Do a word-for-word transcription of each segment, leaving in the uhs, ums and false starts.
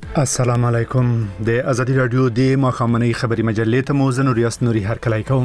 السلام علیکم. د ازادي رادیو د مخامنۍ خبري مجلې ته مو زه نوریاس نوري هرکلی کوم.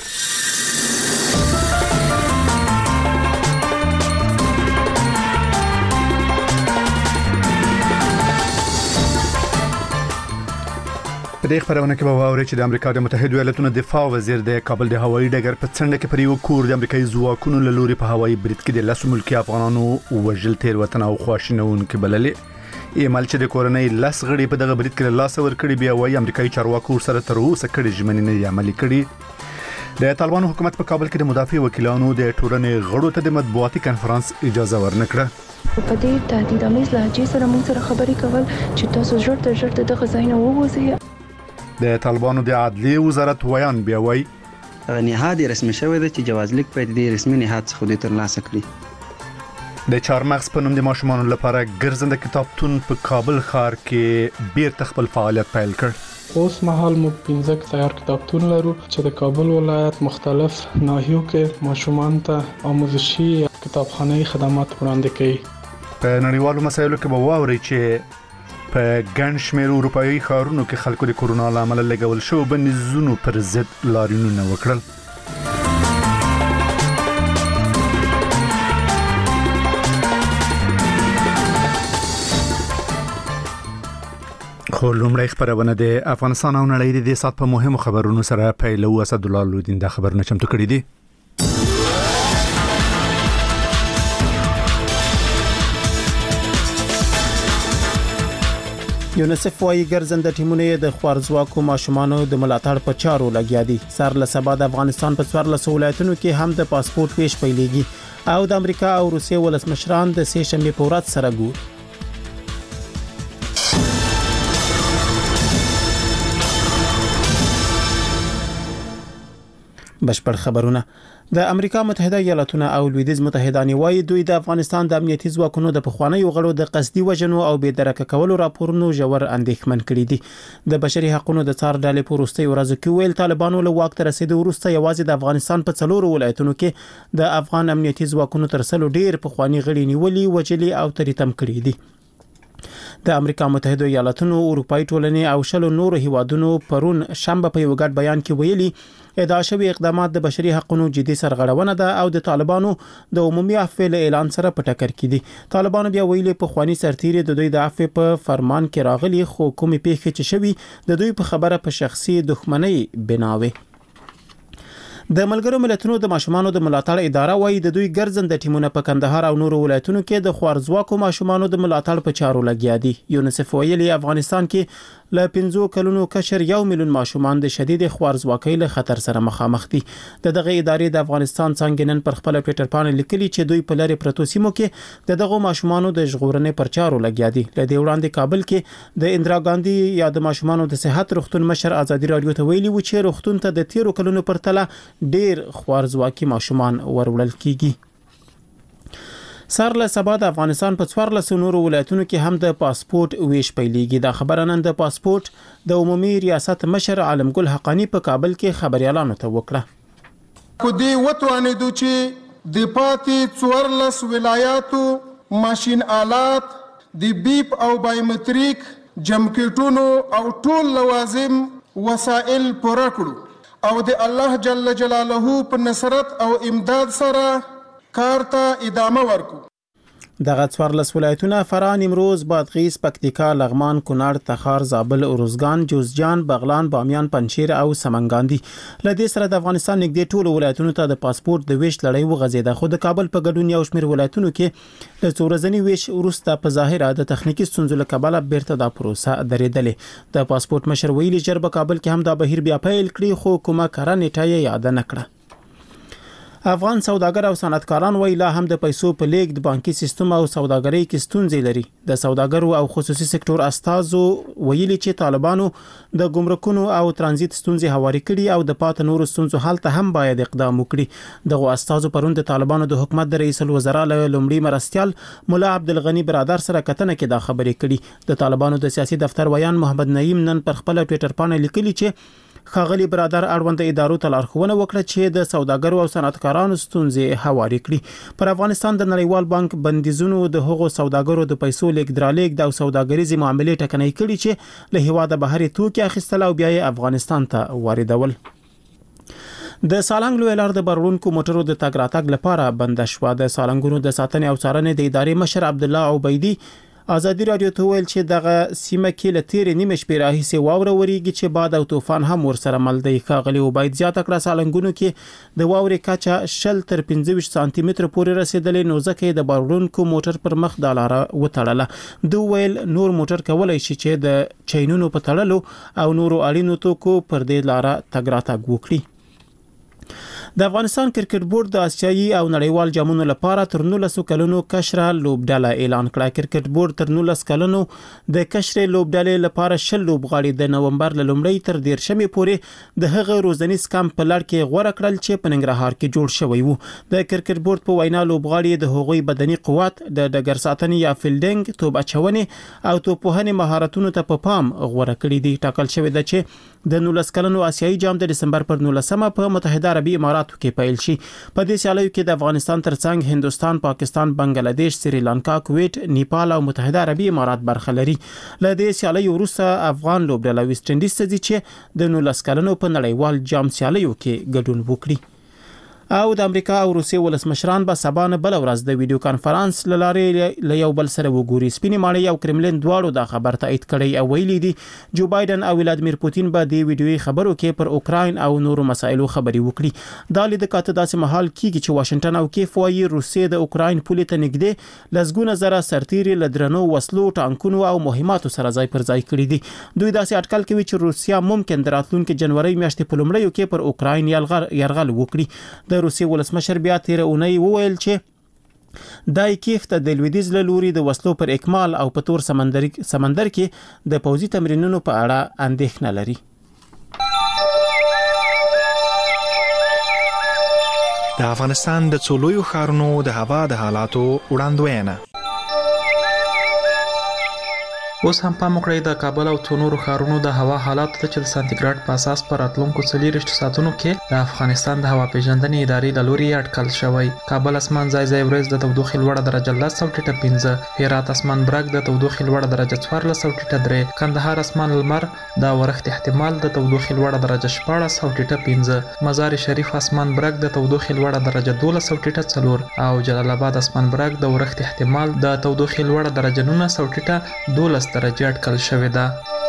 په دې خبرونه کې به واورئ چې د امریکا د متحده ایالاتونو دفاع وزیر د کابل د هوایي ډګر په څنډه کې پر یو کور د امریکایي ځواکونو له لوري په هوایي برید کې د لاسو ملکي افغانانو وژل تیروتنه او خواشینونکې بللې. ایمل چې د کورنۍ لاس غړي په دغه برید کې لاس ور کړی بیا وایي امریکایي چارواکو سره تر اوسه کړي ژمنې نه عملي کړي. د طالبانو حکومت په کابل کې د مدافع وکیلانو د ټولنې غړو ته د مطبوعاتي کانفرنس اجازه ورنکړه. په دې تهدیدامیز لهجې سره موږ سره خبرې کول چې تاسو ژر تر ژره دغه ځای نه ووځئ. د طالبانو د عدلیه وزارت ویان بیا وایي نهاد رسمي شوی دی چې جواز لیک په دې رسمي نهاد څخه د ترلاسه کړي. د چارمغز په نوم د ماشومانو لپاره ګرځنده کتابتون په کابل ښار کې بیرته خپل فعالیت پیل کړ. اوس مهال موږ پنځه تیار کتابتون لرو چې د کابل ولایت مختلف ناحیو کې ماشومان ته آموزشي کتابخانه‌ای خدمات وړاندې کوي. په نړیوالو مسایلو کې به واورئ چې په ګڼ شمېر اروپایي ښارونو کې خلکو د کورونا له امله لګول شوي بندیزونو پر ضد لاریونونه وکړل. خو لومړی خبرونه د افغانستان او نړۍ د دې سات په مهمو خبرونو سره پیلو. اسد الله لودین د خبرونه چمتو کړی دي. یونیسف وايي ګرځنده ټیمونه د خوارزواکو ماشومانو د ملاتړ په چارو لګیا دي. سر له سبا د افغانستان په څوارلس ولایتونو کې هم د پاسپورت ویش پیلېږي او د امریکا او روسیې ولسمشران د سې شنبې په ورځ سره ګوري. بشپړ خبرونه. د امریکا متحده ایالاتونو او لویدیځ متحدانو وايي دوی د افغانستان د امنیتي ځواکونو د پخوانیو غړو د قصدي وژنو او بې درکه کولو راپورونو ژور اندېښمن کړي دي. د بشري حقوقو د څار ډلې په وروستي ورځو کې ویل طالبانو له واک ته رسیدو وروسته یوازې د افغانستان په څلورو ولایتونو کې د افغان امنیتي ځواکونو تر سلو ډیر پخوانی غړي نیولي وجلي او تریتم کړي دي. د امریکا متحده ایالاتونو اروپאי ټولنې او شلو نورو هیوادونو پرون شنبه په یو ګډ بیان کې ویلي ادعا شوی اقدامات د بشري حقوقو جدي سرغړونه ده او د طالبانو د عمومي عفو اعلان سره په ټکر کې دي. طالبانو بیا ویلي په خواني سرتیري د دوی د عفو په فرمان کې راغلي خو کومې پیښې چې شوي د دوی په خبره په شخصي دښمنۍ بناوي. د ملګرو ملتونو د ماشومانو د ملاتړ اداره وايي د دوی ګرځنده ټیمونه په کندهار او نورو ولایتونو کې د خوارزواکو ماشومانو د ملاتړ په چارو لګیا دي. یونیسف ویلي افغانستان کې له پنځو کلونو کشر یو میلیون ماشومان د شدید خوارزواکۍ له خطر سره مخامخ دي. د دغه ادارې د افغانستان څنګه نن پر خپل ټویټر باندې لیکلي چې دوی په لری پروتو سیمو کې د دغه ماشومانو د ژغورنې پر چارو لګیا دي. له دې وړاندې کابل کې د اندرا ګاندی یا د ماشومانو د صحت روغتون مشر ازادي رادیو ته ویلي و چې روغتون ته د تیرو کلونو پر تله ډیر خوارزواکي ماشومان ورولل کیږي. سر له سبا د افغانستان په څوارلس نورو ولایتونو کې هم د پاسپورت ویش پیلېږي. دا خبره نن د پاسپورت د عمومي ریاست مشر عالمګل حقانی په کابل کې خبريالانو ته وکړه. کو دی وتوانیدو چې د پاتې څوارلس ولایاتو ماشين آلات د بیپ او بایومټریک جمکټونو او ټول لوازم وسایل پوره کړو او د الله جل جلاله په نصرت او امداد سره کارته ادامه ورکو. دغه څوارلس ولایتونه فراه، نیمروز، بادغیس، پکتیکا، لغمان، کونړ، تخار، زابل، ارزګان، جوزجان، بغلان، بامیان، پنجشیر او سمنګان دي. لدې سره د افغانستان نږدې ټول ولایتونو ته د پاسپورت د ویش لړۍ وغځېده خو د کابل په ګډون یو شمېر ولایتونو کې د څو ورځني ویش وروسته په ظاهره د تخنیکی ستونزو له کبله بیرته د پروسه درېدلې. د پاسپورت مشر ویلي چې په کابل کې هم دا بهیر بیا پیل کړی خو کومه کاره نیټه یې یاد نه کړه. افغان سوداګر او صنعتکاران وایي لا هم د پیسو په لیږد بانکي سیستم او سوداګرۍ کې ستونزې لري. د سوداګرو او خصوصي سکتور استازو ویلي چې طالبانو د ګمرکونو او ترانزیت ستونزې هواري کړي او د پات نورو ستونزو حل ته هم باید اقدام وکړي. دغه استازو پرون د طالبانو د حکومت د رئیس الوزرا له لومړي مرستيال مولا عبدالغنی برادر سره کتنه کې دا خبرې کړي. د طالبانو د سیاسي دفتر ویان محمد نعیم نن پر خپل ټویټر باندې لیکلي چې ښاغلي برادر اړوند ادارو ته لارښوونه وکړه چې د سوداګرو او صنعتکارانو ستونزې هواري کړي. پر افغانستان د نړیوال بانک بندیزونو د هغو سوداګرو د پیسو لیږد د سوداګریزي معاملې ټکنۍ کړي چې له هیواده بهر توکي اخیستل او بیا یې افغانستان ته واردول. د سالنګ لوی لار د بارونکو موټرو د تګ راتګ لپاره بند شو. د سالنګونو د ساتنې او څارنې د ادارې مشر عبد الله عبیدی ازادي رادیو ته ویل چې دغه سیمه کې له تیرې نیمه شپې راهیسې واوره وریږي چې باد او طوفان هم ورسره مل دی. ښاغلي عبید زیاته کړه سالنګونو کې د واورې کچه شل تر پنځه ویشت سانتي متر پورې رسیدلې، نو ځکه د بارونکو موټر پر مخ د لار وتړله. دوی ویل نور موټر کولای شي چې د چینونو په تړلو او نورو اړینو توکو پر دې لار تګ راتګ وکړي. د افغانستان کرکټ بورډ د آسیایي او نړیوال جامونو لپاره تر نولس کلونو کشره لوبډله اعلان کړه. کرکټ بورډ تر نولس کلونو د کشره لوبډلې لپاره شل لوبغاړي د نومبر له لومړۍ تر دیرشمې پورې د هغه روزنیز کمپ په لړ کې غوړه کړل چې په ننګرهار کې جوړ شوی وو. د کرکټ بورډ په وینا لوبغاړي د هغوی بدني قوت، د ډګر ساتنې یا فیلډینګ، توپ اچونې او توپوهنې مهارتونو ته په پام غوړه کړی دي. ټاکل شوی دی چې د نولس کلونو آسیایي جام د دسمبر پر نولسمه په متحده عربي اماراتو کې پیل شي. په دې سیالیو کې د افغانستان ترڅنګ هندستان، پاکستان، بنگلاديش، سریلانکا، کویت، نیپال او متحده عربي امارات برخه لري. له دې سیالیو وروسته افغان لوبډله ویسټ انډیز ته ځي چې د نولس کلونو په نړیوال جام سیالیو کې ګډون وکړي. او د امریکا او روسیې ولسمشران به سبا نه بل ورځ د ویډیو کانفرنس لارې له یو بل سره وګوري. سپینې ماڼۍ او کرملین دواړو دا خبر تایید کړی او ویلي دي جو بایدن او ولادیمیر پوتین به د ویډیوي خبرو کې پر اوکراین او نورو مسایلو خبرې وکړي. دا لید کاته داسې مهال کیږي چې واشنگټن او کیف وايي روسیې د اوکراین پولې ته نږدې لزګونه زره سرتیري له درنو وسلو، ټانکونو او مهماتو سره ځای پر ځای کړي دي. دوی داسې اټکل کوي چې روسیا ممکن د راتلونکي جنوري میاشتې په لومړیو کې پر اوکراین یرغل وکړي. د روسیې ولسمشر بیا تیر اونۍ وویل چې دای کیف ته د لویدیز له لوري د وسلو پر اکمال او په تور سمندر سمندر کې د پوځي تمرینونو په اړه اندېښنه لري. د افغانستان د څولویو ښارونو د هوا د حالاتو وړاندوینه. اوس هم پام وکړئ د کابل او څو نورو ښارونو د هوا حالات ته چې د سانتیګراډ په اساس پر راتلونکو څلوېښتو ساعتونو کې د افغانستان د هوا پیژندنې ادارې له لوري اټکل شوی. کابل اسمان ځای ځای ورځ د تودوخې لوړه درجه لس او ټیټه پنځه، هرات اسمان برګ د تودوخې لوړه درجه څوارلس او ټیټه درې، کندهار اسمان لمر د ورښت احتمال د تودوخې لوړه درجه شپاړس او ټیټه پنځه، مزار شریف اسمان برګ د تودوخې لوړه درجه دولس او ټیټه څلور او جلال آباد اسمان برګ د ورښت احتمال د تودوخې لوړه درجه نولس او ټیټه دولس درجه اټکل شوې ده.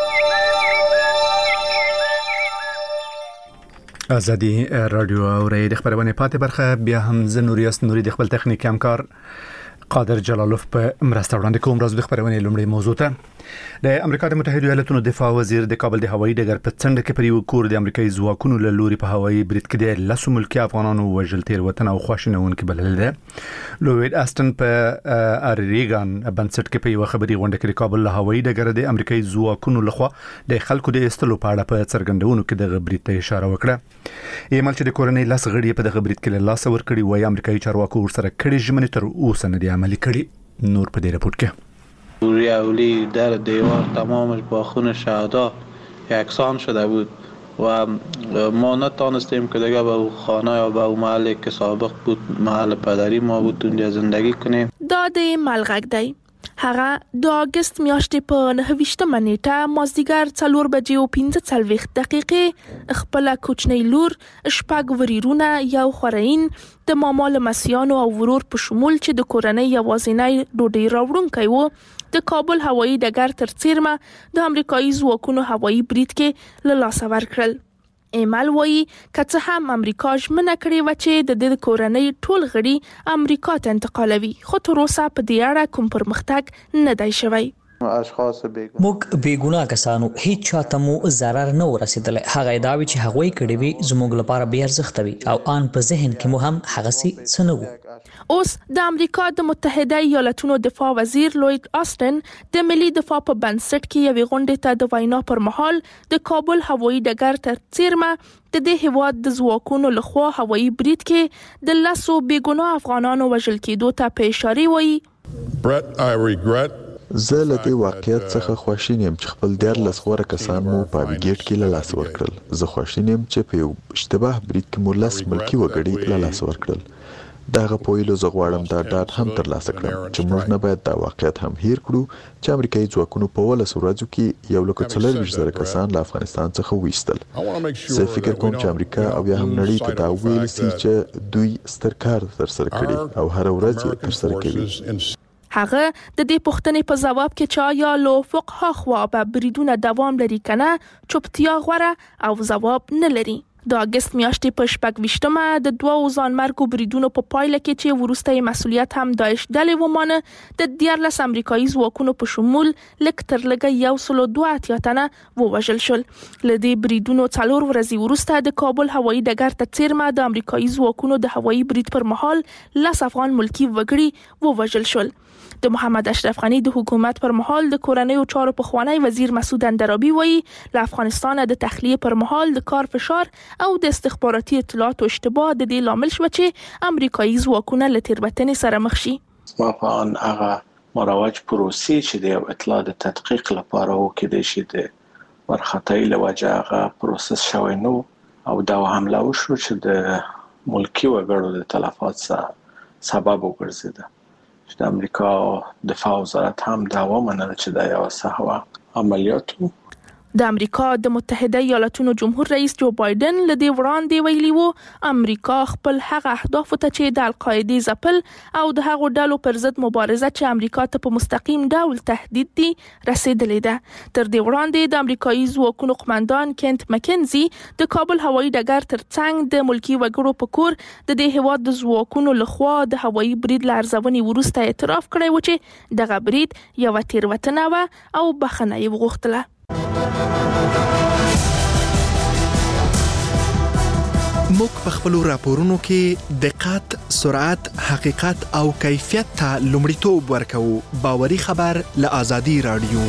ازادي رادیو اوري د خبرونه پاتې برخه بیا هم ز نوریاس نوري د خپل تخنیک همکار قادر جلالوف په مرسته وړاندې کوم. راز د خبرونه لومړی موضوع ته د امریکا د متحده ایالاتونو دفاع وزیر د کابل د هوایي ډګر په څنډه کې پر یو کور د امریکایي ځواکونو له لوري په هوایي برید کې د لاسو ملکي افغانانو وژل تیر وطن او خواشینونکي بلل ده. لوید استن په اریګان بنسټ کې په یو خبري غونډه کې د کابل له هوایي ډګر د امریکایي ځواکونو لخوا د خلکو د استلو په اړه په څرګندونو کې د برید ته اشاره وکړه. ایمل چې د کورنۍ لاس غړي په دغه برید کې له لاس ورکړي وای امریکایي چارواکو ورسره کړي ژمنې تر اوسه نه دي عملي کړي. نور په دې رپورت کې روی در دیوار تمامش با خون شهدا یکسان شده بود و ما نتانستیم که دیگه به خانه یا به محلی که سابق بود محل پدری ما بود اونجا زندگی کنیم. دا د ملغک دی. هغه د اگست میاشتې په نهه ویشتمه نیټه مازدیګر څلور بجې او پنځه څلوېښت دقیقې خپله کوچنۍ لور شپږ وریرونه یو خورین د ماما لمسیانو او ورور په شمول چې د کورنۍ یوازینی ډوډۍ راوړونکی و د کابل هوایي ډګر تر څیرمه د امریکایي ځواکونو هوایي برید کې له لاسه ورکړل. ایمل وایي که څه هم امریکا ژمنه کړې وه چې د دې کورنۍ ټول غړي امریکا ته انتقالوي، خو تر اوسه په دې اړه کوم پرمختګ نه دی شوی. موږ بیګناه کسانو هیڅ چاته مو ضرر نه ورسېدلی. هغه ادعاوې چې هغوی کړې وي زموږ لپاره بې ارزښته وي او آن په ذهن کې مو هم هغسې څه نه وو. اوس د امریکا د متحده ایالاتونو دفاع وزیر لوید آستن د ملي دفاع په بنسټ کې یوې غونډې ته د وینا پر مهال د کابل هوایي ډګر تر څیرمه د دې هیواد د ځواکونو لخوا هوایي برید کې د لسو بېګناه افغانانو وژل کېدو ته په اشاره وایي. Brett, I regret زه له دې واقعیت څخه خواشین یم چې خپل دیارلس غوره کسان مو په اویګیټ کې له لاسه ورکړل. زه خواشین یم چې په یو اشتباه برید کې مو لس ملکي وګړي له لاسه ورکړل. دغه په ویلو زه غواړم دا ډاډ هم ترلاسه کړم چې موږ نه باید دا واقعیت هم هیر کړو چې امریکایي ځواکونو په ولس ورځو کې یو لکه څلرویشت زره کسان له افغانستان څخه وایستل. زه فکر کوم چې امریکا او یا هم نړۍ ته دا ویل سي چې دوی ستر کار ترسره کړي او هر ورځ یې ترسره کوي. هغه د دې پوښتنې په ځواب کې چې آیا له فقها خوا به بریدونه دوام لري کنه چوپتیا غوره او ځواب نه لري. د اگست میاشتې په شپږ ویشتمه د دوه ځانمرګو بریدونو په پایله کې چې وروسته مسؤلیت هم داعش ډلې ومانه د دیارلس امریکایي ځواکونو په شمول لږ تر لږه یو سل او دوه اتیا تنه ووژل شول. له دې بریدونو څلور ورځې وروسته د کابل هوایي ډګر ته څیرمه د امریکایي ځواکونو د هوایي برید پر مهال لس افغان ملکي وګړي ووژل شل. د محمد اشرف غنی د حکومت پر مهال د کورنیو چارو پخوانی وزیر مسعود اندرابی وایي له افغانستان د تخلیه پر مهال د کار فشار او د استخباراتي اطلاعاتو اشتباه د دې لامل شو چې امریکایي ځواکونه له تېروتنې سره مخ شي. ما په ان هغه مروج پروسې چې د اطلاع د تحقیق لپاره وکړي شي د ورختۍ له وجه هغه پروسس شوی نو او دا حمله وشو چې د ملکی وګړو د تلفات سبب وګرځیده. چې د امریکا دفاع وزارت هم دا ومنل چې دا یو سهوا عملیات وو. د امریکا د متحده ایالاتونو جمهور رئیس جو بایدن له دې وړاندې ویلي وو امریکا خپل هغه اهداف ته چې د القاعده ځپل او د هغو ډلو پر ضد مبارزه چې امریکا ته په مستقیم ډول تهدید دي رسیدلې ده. تر دې وړاندې د امریکایي ځواکونو قومندان کینت مکنزي د کابل هوایي ډګر ترڅنګ د ملکی وګړو په کور د دې هیواد د ځواکونو لخوا د هوایي برید لارزونې وروسته اعتراف کړی و چې دغه برید یو تیروتنه و او بخښنه یې وغوښتله. موږ په خپلو راپورونو کې دقت، سرعت، حقیقت او کیفیت ته لومړیتوب ورکوو. باوري خبر له آزادي رادیو.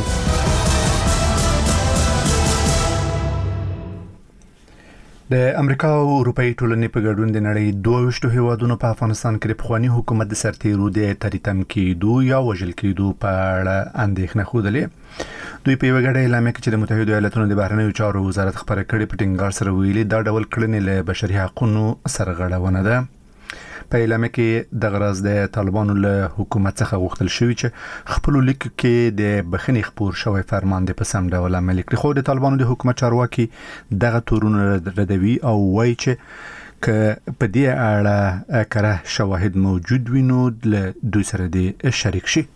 د امریکا او اروپאי ټولنې په ګډون د نړۍ دوه ویشتو هیوادونو په افغانستان کې د پخوانی حکومت د سرتیرو د تریتم کېدو یا وژل کېدو په اړه اندېښنه خوده. دوی په یو غړي اعلامیه کې چې د متحده ایالاتونو د بهرنیو چارو وزارت خبره کړې په ټینګار سره ویلي دا ډول کړنې له بشري حقوقو سرغړونه ده. په اعلامیه کې د غرض د طالبانو له حکومت څخه غوښتل شوی چې خپل لیک کې د بخښنې خبر شوی فرمان د پسم ډول عملي کړي. خو د طالبانو د حکومت چارواکي دغه تورونه ردوي او وایي چې ک په دې اړه کره شواهد موجود وینو له دوی سره د شریک شي.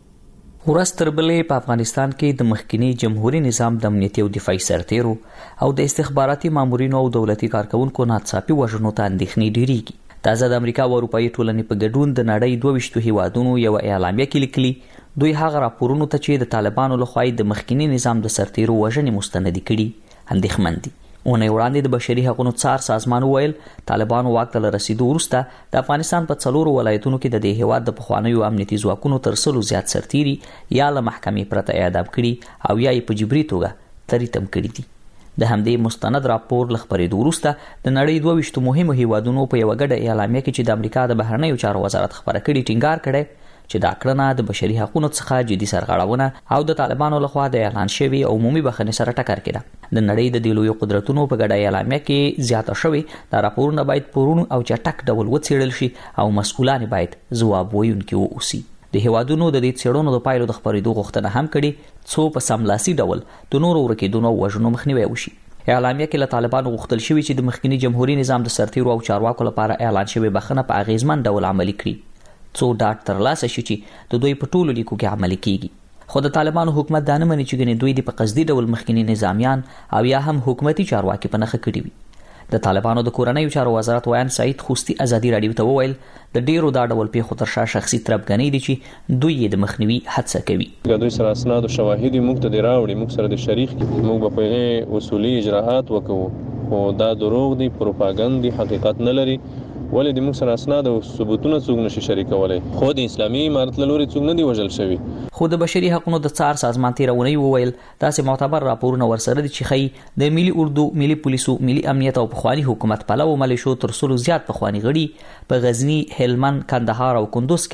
ورستربلې په افغانستان کې د مخکنی جمهوریت نظام د امنیتي او دفاعي سرتیرو او د استخباراتي مامورینو او دولتي کارکونکو ناڅاپي وژنو ته اندېښنې ډېریږي. تازه د امریکا او اروپאי ټولنې په ګډون د نړۍ دوه ویشتو هیوادونو یو اعلامیه کې لیکلي دوی هغه راپورونو ته چې د طالبانو لخوا د مخکنی نظام د سرتیرو وژنې مستندې کړي اندېښمن دي. اونۍ وړاندې د بشري حقوقو څار سازمان ویل طالبانو واک ته رسیدو وروسته د افغانستان په څلورو ولایتونو کې د دې هیواد د پخوانیو امنیتي ځواکونو تر سلو زیات سرتیري یا له محکمې پرته اعدام کړي او یا یې په جبري توګه تریتم کړي دي. د همدې مستند راپور لخبرېدو وروسته د نړۍ دوه ویشتو مهمو هیوادونو په یو غډه اعلامیه کې چې د امریکا د بهرنیو چارو وزارت خبره کړې ټینګار کړي چې دا کړنه د بشري حقوقو څخه جدي سرغړونه او د طالبانو لخوا د اعلان شوی عمومي بخښنې سره ټکر کړي. د نړۍ د دلوي قدرتونو په غډه اعلامیه کې زیاته شوی دا راپورونه باید پرون او چټک ډول وڅېړل شي او مسؤلان باید ځواب ویونکي واوسي. د هیوادونو د دې څېړنو د پایلو د خبرېدو غوښتنه هم کړي څو په سملاسي ډول د نورو ورکېدونو وژنو مخنیوي وشي. اعلامیه کې له طالبانو غوښتل شوی چې د مخکنی جمهوریت نظام د سرتیرو او چارواکو لپاره اعلان شوی بخښنه په اغیزمن ډول عملي کړي څو ډاټ ترلاسه شي چې د دوی په ټولو لیکو کې عملي کیږي. خو د طالبانو حکومت دا نه مني چې ګنې دوی د په قصدي ډول مخکنی نظامیان او یا هم حکومتي چارواکي په نخښه کړي وي. د طالبانو د کورنیو چارو وزارت ویان سعید خوستی ازادي رادیو ته وویل د ډیرو دا ډول پیښو تر شا شخصي تربګنۍ دي چې دوی یې د مخنیوي هڅه کوي. دوی سره اسناد او شواهد موږ ته دی راوړي، موږ سره د شریک موږ په پیغه اصولي اجراءات وکړو خو دا دروغ دي، پروپاګاندا دي، حقیقت نه لري. ولې د موږ سره اسناد او ثبوتونه څوک نشي شریکولای. خو د اسلامي امارت لوري څوک نه دی وژل شوی. خو د بشري حقوقو د څار سازمان تیرونی وویل داسې معتبر راپورونه ورسره دي چې خی د ملي اردو، ملي پولیسو، ملي امنیت او پخوانی حکومت پلو ملیشو تر څلو زیات پخوانی غړي په غزنی، هلمند، کندهار او کندوز کې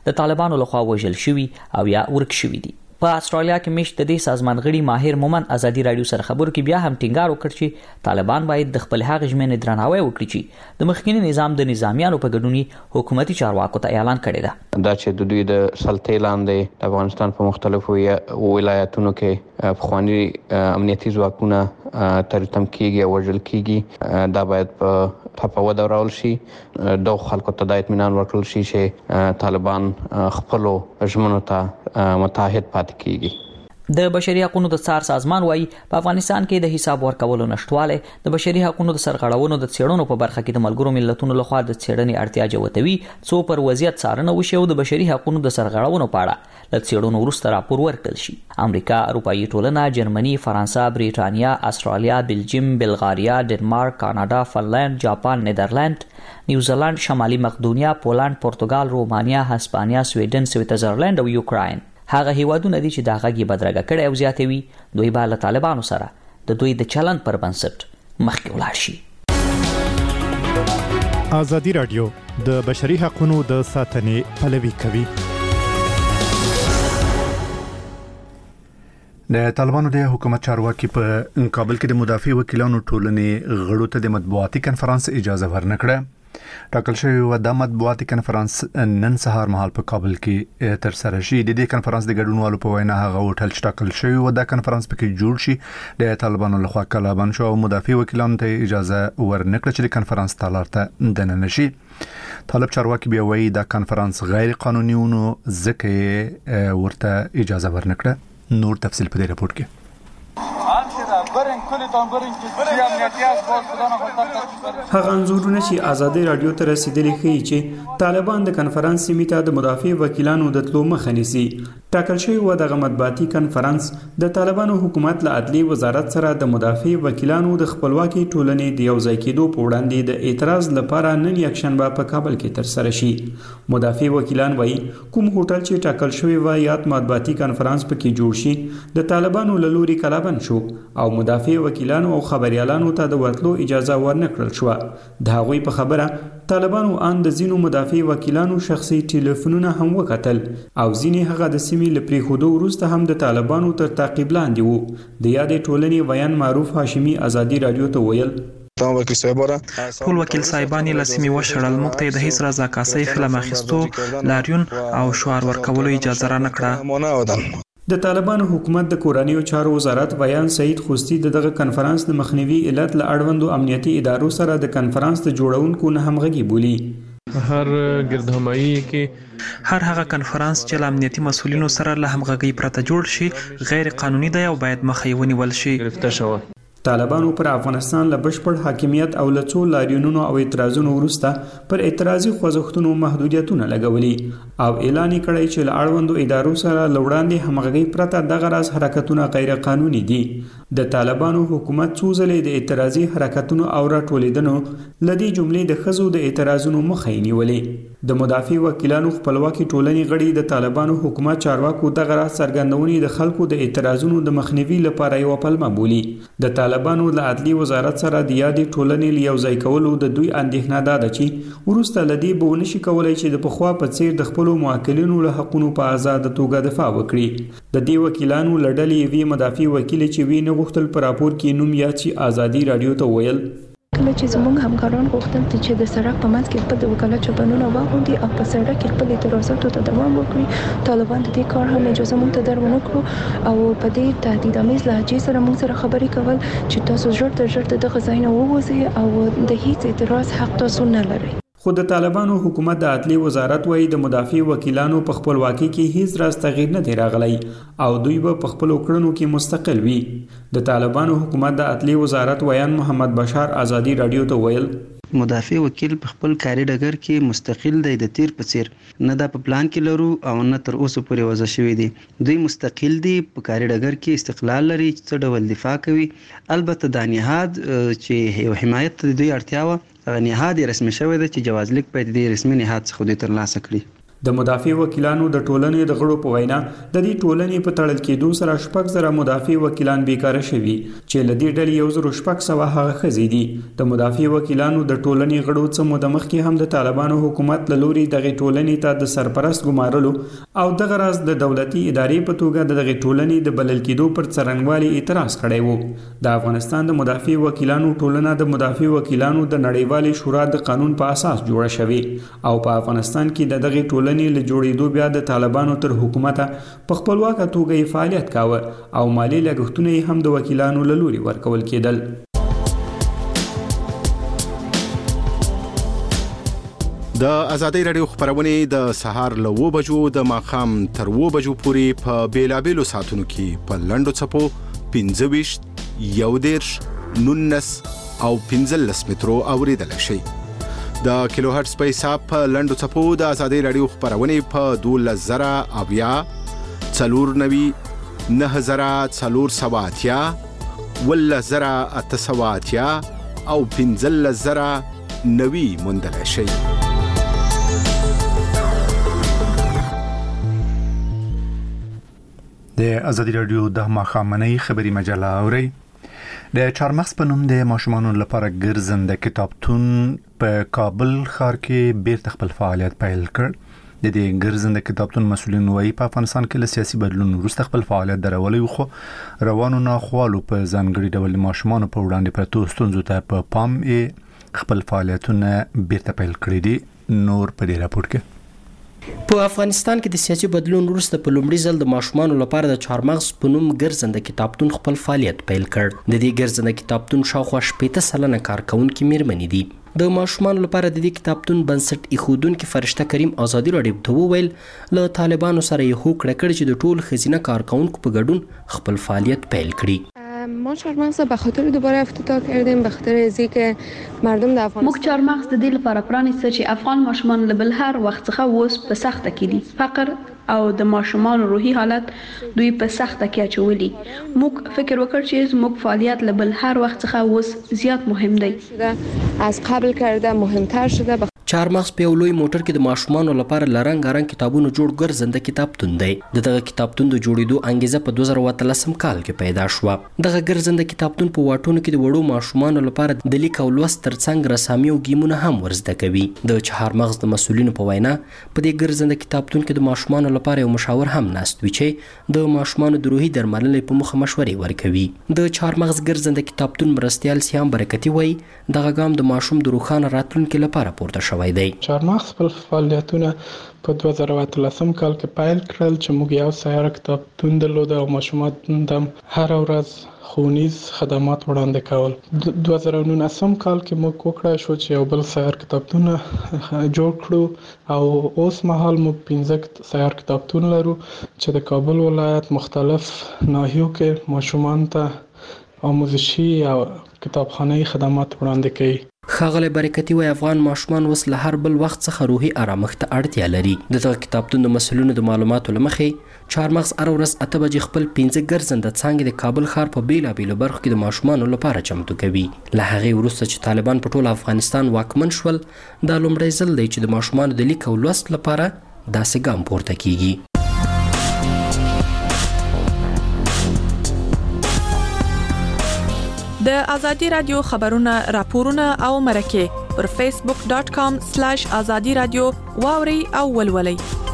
د طالبانو لخوا وژل شوي او یا ورک شوي دي. په استرالیا کې مشت د دې سازمان غړي ماهر مومن ازادي رادیو سره خبرو کې بیا هم ټینګار وکړ چې طالبان باید د خپل هغه ژمنې درناوی وکړي چې د مخکینی نظام د نظامیانو په ګډون حکومتي چارواکو ته اعلان کړی دی. دا چې د دوی د سلطې لاندې د افغانستان په مختلفو ولایتونو کې پخوانی امنیتي ځواکونه ترتم کیږي او وژل کیږي، دا باید په ټاپه ودرول شي. دغه خلکو ته د اطمینان ورکړل شي چې طالبان خپل ژمنو ته متحد پاتې کیږي. د بشري حقوقو د څار سازمان وايي په افغانستان کې د حساب ورکولو نشټواله د بشري حقوقو د سرغړونو د څېړنو په برخه کې د ملګرو ملتونو لخوا د څېړنې اړتیا جوړوي څو پر وضعیت څارنه وشي او د بشري حقوقو د سرغړونو په اړه د څېړنو وروسته راپور ورکړل شي. امریکا، اروپאי ټولنه، جرمني، فرانسه، بریټانیا، استرالیا، بلجیم، بلغاریا، ډنمارک، کاناډا، فنلند، جاپان، نیدرلند، نیوزیلند، شمالي مقدونیا، پولند، پرتګال، رومانیا، هسپانیا، سویډن، سویټزرلند او یوکراین هغه هیوادونه دي چې دا غږی بدرګه کړي او زیاتوي دوی به له طالبانو سره د دوی د چلند پر بنسټ مخکې ولاړ شي. ازادي رادیو د بشري حقوقو د ساتنې پلوي کوي. د طالبانو د حکومت چارواکي په کابل کې د مدافع وکیلانو ټولنې غړو ته د مطبوعاتي کانفرنس اجازه ورنکړه. ټاکل شوی و د مطبوعاتي کانفرنس نن سهار مهال په کابل کې تر سره شي. د دې کانفرنس د ګډونوالو په وینا هغه هوټل چې ټاکل شوی و د کانفرنس پکې جوړ شي د طالبانو لخوا کلابن شو او مدافع وکیلانو ته اجازه ورنکړه چې د کانفرنس تالار ته دننه شي. طالب چارواکي بیا وایي دا کانفرنس غیر قانوني و نو ځکه ورته اجازه ورنکړه. نور تفصیل په دې رپورت کې. هغه انځورونه چې ازادي رادیو ته رسیدلي ښیي چې طالبان د کنفرانس سیمې ته د مدافع وکیلانو د تلو مخه نیسي. ټاکل شوی و دغه مطبوعاتي کنفرانس د طالبانو حکومت له عدلي وزارت سره د مدافع وکیلانو د خپلواکي ټولنې د یوځای کېدو په وړاندې د اعتراض لپاره نن یکشنبه په کابل کې تر سره شي. مدافع وکیلان وایي کوم هوټل چې ټاکل شوی و یاد مطبوعاتي کنفرانس پکې جوړ شي د طالبانو له لوري کلابند شو او مدافع وکیلانو او خبريالانو ته د ورتلو اجازه ورنکړل شو. د هغوی په خبره طالبانو ان د زینو مدافع وکیلانو شخصي ټلیفونونه هم وکتل او ځینې هغه د سیمې لپاره خودو وروسته هم د طالبانو تر تعقیب لاندې وو. د یادې ټولنې ویان معروف هاشمي ازادي رادیو ته ویل ټول وکیل صاحبان له سیمې وشړل، موږ ته د هیڅ رضاکاسۍ فلم اخیستو، لاریون او شعار ورکولو اجازه را نکړه. د طالبانو حکومت د کورنیو چارو وزارت ویان سعید خوستی دغه کنفرانس د مخنیوي علت ل اړوندو امنیتي ادارو سره د کنفرانس د جوړونکو نه همغږي بولی. هر ګردهمایي کې هر هغه کنفرانس چې له امنیتي مسولینو سره له همغږي پرته جوړ شي غیر قانوني دی او باید مخه ونیول شي. طالبانو پر افغانستان له بشپړ حاکمیت او له څو لاریونونو او اعتراضونو وروسته پر اعتراضي خوځښتونو محدودیتونه لګولي او اعلان کړی چې له اړوندو ادارو سره لوړاندې همغږي پرته دغه راز حرکتونه غیر قانوني دي. د طالبانو حکومت څو ځلې د اعتراضي حرکتونو او راټولیدنو لدی جملې د خزو د اعتراضونو مخه نیولې. د مدافع وکیلانو خپلواکي ټولنې غړي د طالبانو حکومت چارواکو دغه راز څرګندونې د خلکو د اعتراضونو د مخنیوي لپاره یو پلمه بولی. د طالبانو له عدلي وزارت سره د یادې ټولنې لیوځای کولو د دوی اندېښنه ده چې ورسته لدی به نشي کولای چې د پخوا په څیر د خپل موکلینو له حقونو په آزاد توګه دفاع وکړي. د دې وکیلانو لړلې وی مدافع وکیل چې وی نه غوښتل پر راپور کې نوم یا چې ازادي رادیو ته ویل کله چې زموږ همکاران غوښتل چې د سړک په منځ کې خپل د وکالت چوپانونه واغوندي او په سړک کې خپل اعتراضاتو ته دوام ورکړي، طالبان د دې کار هم اجازه موږ ته درونه کړو او په دې تهدیدامیز لهجې سره موږ سره خبرې کول چې تاسو ژر تر ژره د دغه ځای نه ووځئ او د هیڅ اعتراض حق تاسو نه لرئ. خو د طالبانو حکومت د عدلي وزارت وایي د مدافع وکیلانو په خپلواکي کې هیڅ راز تغییر نه دی راغلی او دوی به په خپل کړنو کې مستقل وي. د طالبانو حکومت د عدلي وزارت ویان محمد بشار ازادي رادیو ته ویل مدافع وکیل په خپل کاري ډګر کې مستقل دی، د تیر په څیر نه دا په پلان کې لرو او نه تر اوسه پورې وضع شوی دی. دوی مستقل دي، په کاري ډګر کې استقلال لري چې څه ډول دفاع کوي. البته د نهاد چې یو حمایت د دوی اړتیا و هغه نهاد رسمي شوی دی چې جواز لیک په دې رسمي نهاد څخه دوی ترلاسه کړي. د مدافع وکیلانو د ټولنې د غړو په وینا د دې ټولنې په تړل کېدو سره شپږ زره مدافع وکیلان بیکاره شوي چې له دې ډلې یو زر شپږ سوه هغه ښځې دي. د مدافع وکیلانو د ټولنې غړو څه موده مخکې هم د طالبانو حکومت له لوري دغه ټولنې ته د سرپرست ګمارلو او دغه راز د دولتي ادارې په توګه د دغه ټولنې د بلل کېدو پر څرنګوالي اعتراض کړی وو. د افغانستان د مدافع وکیلانو ټولنه د مدافع وکیلانو د نړیوالې شورا د قانون په اساس جوړه شوې او په افغانستان کې د دغه ټولنې له جوړېدو بیا د طالبانو تر حکومت په خپلواکه توګه فعالیت کاوه او مالی لګښتونه هم د وکیلانو له لوري ورکول کېدل. د ازادي رادیو خبرونه د سهار له و بجو د ماخام تر و بجو پورې په بیلابېلو ساعتونو کې په لنډو چپو پنځه ویشت یو دیرش نونس او پنځلس مترو اوریدل شي. د کیلو هرتز په حساب په لنډو چپو د ازادي رادیو خبرونه په دولس زره اویا څلور نوي نه زره څلور سوه اتیا ولس زره اته سوه اتیا او پنځلس زره نوي موندل شي. د ازادي رادیو د ماخامنۍ خبري مجله اوري. د چارمغز په نوم د ماشومانو لپاره ګرځنده کتابتون په کابل ښار کې بیرته خپل فعالیت پیل کړ. د دې ګرځنده کتابتون مسؤلین وایي په افغانستان کې له سیاسي بدلون وروسته خپل فعالیت درولې خو روانو ناخوالو په ځانګړي ډول ماشومانو په وړاندې پرتو ستونزو ته په پام یې خپل فعالیتونه بیرته پیل کړي دي. نور په دې راپور کې په افغانستان کې د سیاسي بدلون وروسته په لومړي ځل د ماشومانو لپاره د چارمغز په نوم ګرځنده کتابتون خپل فعالیت پیل کړ. د دې ګرځنده کتابتون شاوخوا شپږ سلنه کارکونکي میرمنې دي. د ماشومانو لپاره د دې کتابتون بنسټ ایښودونکي فرشته کریم ازادي راډیو ته وویل له طالبانو سره یې هوکړه کړې چې د ټول ښځینه کارکونکو په ګډون خپل فعالیت پیل کړي. ما چارمغز به خاطر دوباره افتتاح کردیم به خاطر از اینکه مردم در افغانستان موږ چارمغز د دې لپاره پرانیسته چې افغان ماشومان له بل هر وخت څخه اوس په سخته کې دي. فقر او د ماشومان روحي حالت دوی په سخته کې اچولي. موږ فکر وکړ چې زموږ فعالیت له بل هر وخت څخه اوس زیات مهم دی. از قبل کرده مهمتر شده. چارمغز په یو لوی موټر کې د ماشومانو لپاره لرنګارنګ کتابونو جوړ ګرځنده کتابتون دی. دغه کتابتون د جوړېدو انګیزه په دوه زره اتلسم کال کې پیدا شوه. دغه ګرځنده کتابتون په واټونو کې د وړو ماشومانو لپاره د لیک او لوست ترڅنګ رسامي او ګیمونه هم ورزده کوي. د چارمغز د مسؤلینو په وینا په دې ګرځنده کتابتون کې د ماشومانو لپاره یو مشاور هم ناست وي چې د ماشومانو د روحي درملنې په مخه مشورې ورکوي. د چارمغز ګرځنده کتابتون مرستیال سیام برکتی وایي دغه ګام د ماشوم د روښانه راتلونکي لپاره پورته شوی. چارمغز خپل فعالیتونه په دوه زره اتلسم کال کې پیل کړل چې موږ یو سیاره کتابتون درلود او ماشومان ته هر ورځ ښوونیز خدمات وړاندې کول. دوه زره نولسم کال کې موږ وکړای شو چې یو بل سیار کتابتون جوړ کړو او اوس مهال موږ پنځه سیار کتابتون لرو چې د کابل ولایت مختلف ناحیو کې ماشومان ته آموزشي او کتابخانه‌ای خدمات وړاندې کوي. ښاغلی برکتي وایي افغان ماشومان اوس له هر بل وخت څخه روحي آرامښت ته اړتیا لري. د دغه کتابتون د مسؤلینو د معلوماتو له مخې چارمغز هره ورځ اته بجې خپل پنځه ګرځنده څانګې د کابل ښار په بیلابیلو برخو کې د ماشومانو لپاره چمتو کوي. له هغې وروسته چې طالبان په ټول افغانستان واکمن شول دا لومړی ځل دی چې د ماشومانو د لیک او لوست لپاره داسې ګام پورته کیږي. د ازادي رادیو خبرونه راپورونه او مرکه پر فیسبوک ډاټ کام سلیش ازادي رادیو واوري او ولولئ.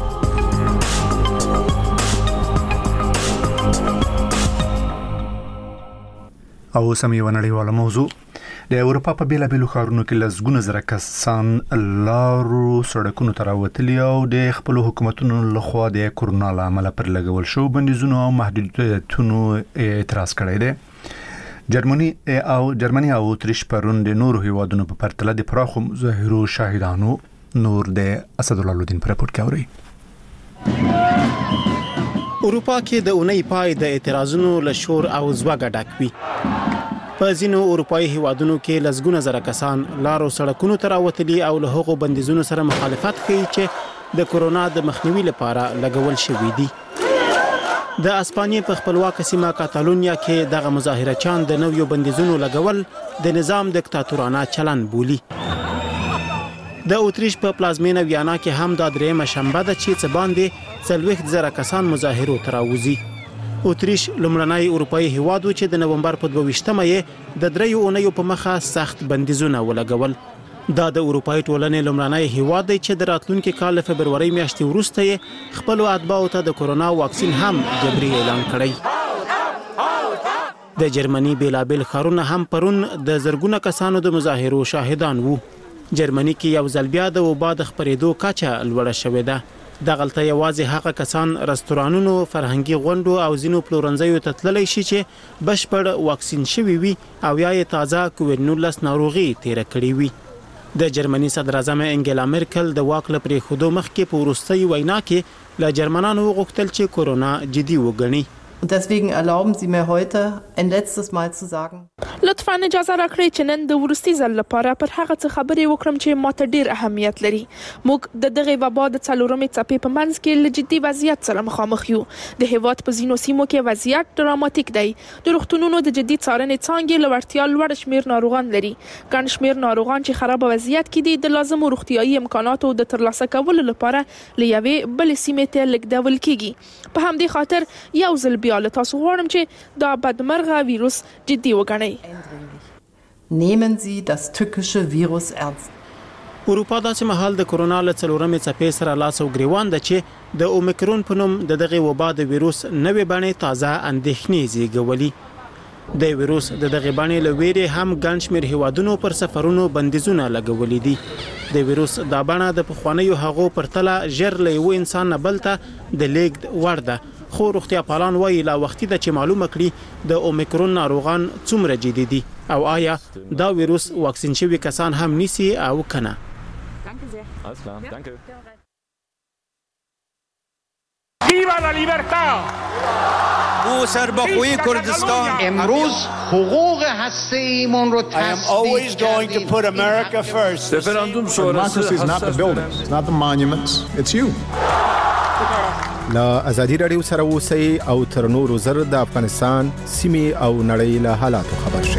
او سمې ونړیواله موضوع د اروپا په بیلابیلو ښارونو کې لسګونه زره کسان لارو سړکونو ته راوتلي او د خپلو حکومتونو لخوا د کورونا له امله پر لګول شو بندیزونو او محدودیتونو اعتراض کړی دی. جرمني او جرمني او اتریش پرون د نورو هیوادونو په پرتله د پراخو مظاهرو شاهدانو. نور د اسد الله لودین پر راپور کوي. اروپا کې د اونۍ پای د اعتراضونو له شور او زوګه ډک وي. په ځینو اروپایي هیوادونو کې لسګونه زره کسان لارو سړکونو ته راوتلي او له هغو بندیزونو سره مخالفت کوي چې د کورونا د مخنیوي لپاره لګول شوي دي. د اسپانیې په خپلواکه سیمه کاتالونیا کې دغه مظاهرچیان د نویو بندیزونو لګول د نظام دیکتاتورانه چلن بولي. د اتریش په پلازمینه ویانا کې هم د درېمه شنبه د چې څه باندې څلوېښت زره کسان مظاهرو ته راوځي. اتریش لومړنی اروپایي هیواد و چې د نومبر په دوه ویشتمه یې د دریو اونیو په مخه سخت بندیزونه ولګول. دا د اروپایي ټولنې لومړنی هیواد دی چې د راتلونکي کال له فبرورۍ میاشتې وروسته یې خپلو اتباعو ته د کورونا واکسین هم جبري اعلان کړی. د جرمني بیلابیل ښارونه هم پرون د زرګونه کسانو د مظاهرو شاهدان وو. جرمني کې یو ځل بیا د وبا د خپرېدو کچه لوړه شوې ده. دغلته یوازې هغه کسان رستورانونو، فرهنګي غونډو او ځینو پلورنځیو ته تللی شي چې بشپړ واکسین شوي وي او یا یې تازه کووډ نولس ناروغي تیره کړې وي. د جرمني صدر اعظم انګلا مرکل د واک له پرېښودو مخکې په وروستۍ وینا کې له جرمنانو وغوښتل چې کورونا جدي وګڼي. Und deswegen erlauben Sie mir heute ein letztes Mal zu sagen. لطفاً اجازه راکړئ چې نن د وروستي ځل لپاره پر هغه څه خبرې وکړم چې ماته ډیر اهمیت لري. موږ د دغه وبا د څلورمې څپې په منځ کې له جدي وضعیت سره مخامخ یو. د هیواد په ځینو سیمو کې وضعیت ډراماتیک دی. د روغتونونو د جدي څارنې څانګې له وړتیا لوړ شمیر ناروغان لري. ګڼ شمیر ناروغان چې خراب وضعیت کې دي د لازمو روغتیايي امکاناتو د ترلاسه کولو لپاره له یوې بلې سیمې ته لیږدول کیږي. په همدې خاطر یو ځل بیا له تاسو غواړم چې دا بدمرغه ویروس جدي وګڼئ. Nehmen Sie das tückische Virus ernst. اروپا داسې مهال د کورونا له څلورمې څپې سره لاس او ګریوان ده چې د اومیکرون په نوم د دغه وبا د ویروس نوې بڼې تازه اندېښنې زیږولي. د ویروس د دغه بڼې له ویرې هم ګڼ شمېر هیوادونو پر سفرونو بندیزونه لګولي دي. د ویروس دا بڼه د پخوانیو هغو پرتله ژر له یو انسان نه بل ته د لیږد وړ ده. خو روغتیا پالان وایي لا وختي ده چې معلومه کړي د اومیکرون ناروغان څومره جدي دي او آیا دا ویروس واکسین شوي کسان هم نیسي او کنه. Viva la libertad! او سربخوی کردستان امروز حقوق هسته‌ایمون رو I am always going to put America first. Referendum Democracy is not the buildings, it's not the monuments, it's you. لا ازادي رادیو سره اوسئ او تر نورو زر د افغانستان سیمې او نړۍ له حالاتو خبر شئ.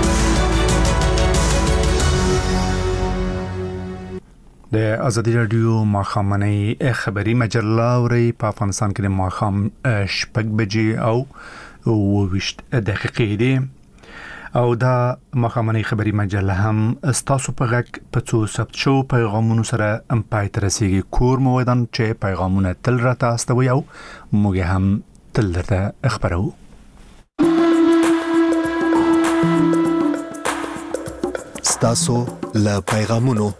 د ازادي رادیو ماخامنۍ خبری مجله اوري په افغانستان کې د ماخام شپږ بجې او وویشت دقیقې دي او دا ماخامنۍ خبری مجله هم ستاسو په غږ په څو ثبت شو پیغامونو سره ام پای تر رسیدي کور مویدان چې پیغامونه تل راته استوي او موږ هم تل درته خبرو. ستاسو له پیغامونو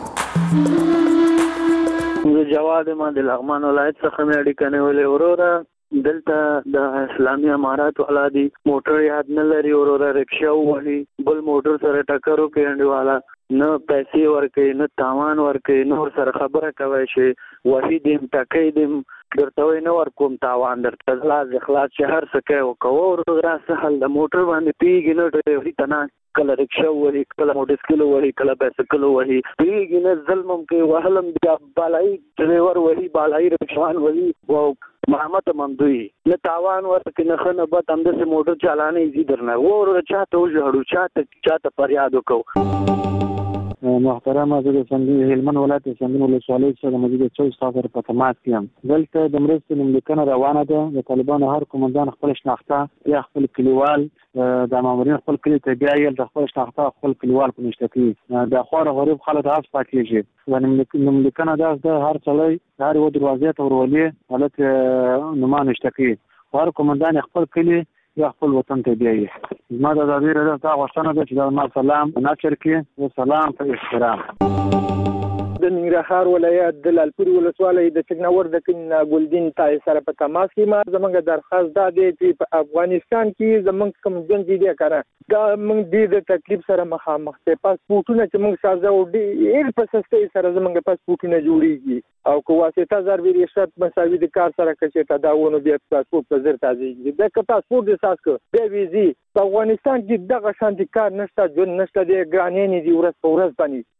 زه جواد ما د لغمان ولایت څخه مې اړیکه نیولې وروره دلته د اسلامي امارات ولادي موټر یاد نه لري وروره رکشا وهي بل موټر سره ټکر وکړي انډیواله نه پیسې ورکړي نه تاوان ورکړي نور سره خبره کوي چې وهي دیم ټکې دیم درته وای نه ورکوم تاوان درته خلاص اخلاص چې هر څه کوي او کوو را سهل د موټر باندې پیګ نه ډېری تنا کله رکشا وهي کله موټرسایکل وهي کله بایسکل وهي پیګ نه ظلم کوي وهلم بیا بالای ډرایور وهي بالای رکشوان وهي او محمد ممدوی نه تاوان ورته نه خنه به تم د موټر چلانه ایزي درنه ور چاته وژړو چاته چاته فریاد وکاو. محترم از د سندون هلمند ولایت سندون ولسوالۍ څخه مجید چوس خاطر په تماس یم. دلته د مرستې نوملیکنه روانه ده. د طالبانو هر کومندان خپل شناخته یا خپل کلیوال د مامورین خپل کلی ته بیایل د خپل شناخته خپل کلیوال په نشته کې د خور غریب خلک هڅه پاتېږي. د نوملیکنه ده هر څلای هر و دروازې ته ورولې حالت نوما نشته کې هر کومندان خپل کلی یا خپل وطن ته بیایي. زما د ازادي رادیو ته غوښتنه ده چې دا ما سلام نشر کې او سلام په احترام. د ننګرهار ولایت د لالپوري ولسوالۍ د چګناور د کین ګلدین تای سره په تماس کې ما زمونږ درخواست دا دی چې په افغانستان کې زمونږ کوم ژوند دي کړه دا موږ د تکلیف سره مخامخ ته پاسپورتونه چې موږ سازه او ډېر په سستۍ سره زمونږ پاسپورتونه جوړیږي او کو واسطه زر وی رشوت مساوي د کار سره کې ته داونه بیا پاسپورت په زر تازه د که پاسپورت د ساس کو د ویزي په افغانستان کې دغه شانتي کار نشته جون نشته د ګرانې دي ورځ په ورځ باندې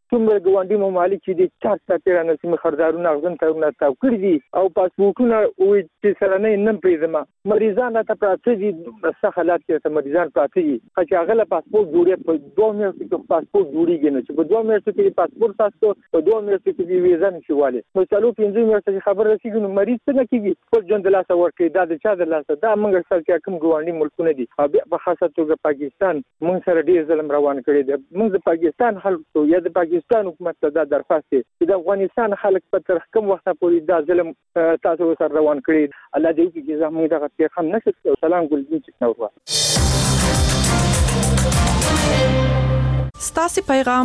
څومره ګوندي ممالک چې د چارج تاپیرا نسیم خردارونه غزن ترونه تاو کړی دي او پاسپورتونه او چې سره نه نن پریزما مریضان ته پراته دي څه حالات کې ته مریضان پراته دي چې هغه له پاسپورت جوړې په دوه میاشتو کې پاسپورت جوړیږي نه چې په دوه میاشتو کې پاسپورت تاسو په دوه میاشتو کې ویزا نشواله نو څلو پنځه میاشتې خبر رسیږي نو مریض څنګه کیږي خپل ژوند له لاسه ورکړي دا د چا د لاسه دا موږ سره چې کوم ګوندي ملکونه دي او په خاصه توګه پاکستان موږ سره ډیر ظلم روان کړی دی موږ د پاکستان خلکو یا د پاکستان حکومت ته دا درخواست دی چې د افغانستان خلک په تر کوم وخت پورې دا ظلم تاسو سره روان کړی الله دې وکړي چې زموږ دغه پیغام نشي سلام ګلدین چې نور ستاسو پیغام